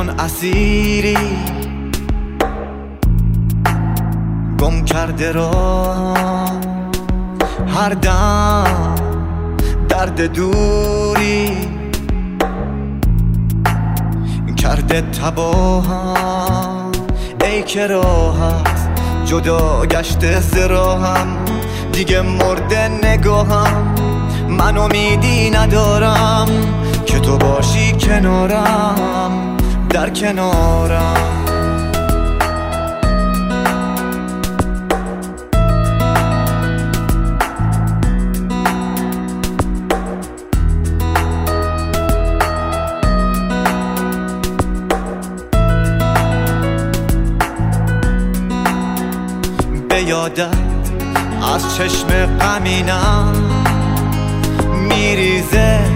چون اسیری گم کرده را هر دم درد دوری کرده تباهم ای که راحت جدا گشته ز راهم دیگه مرده نگاهم من امیدی ندارم که تو باشی کنارم در کنارم به یادت از چشم غمینم میریزه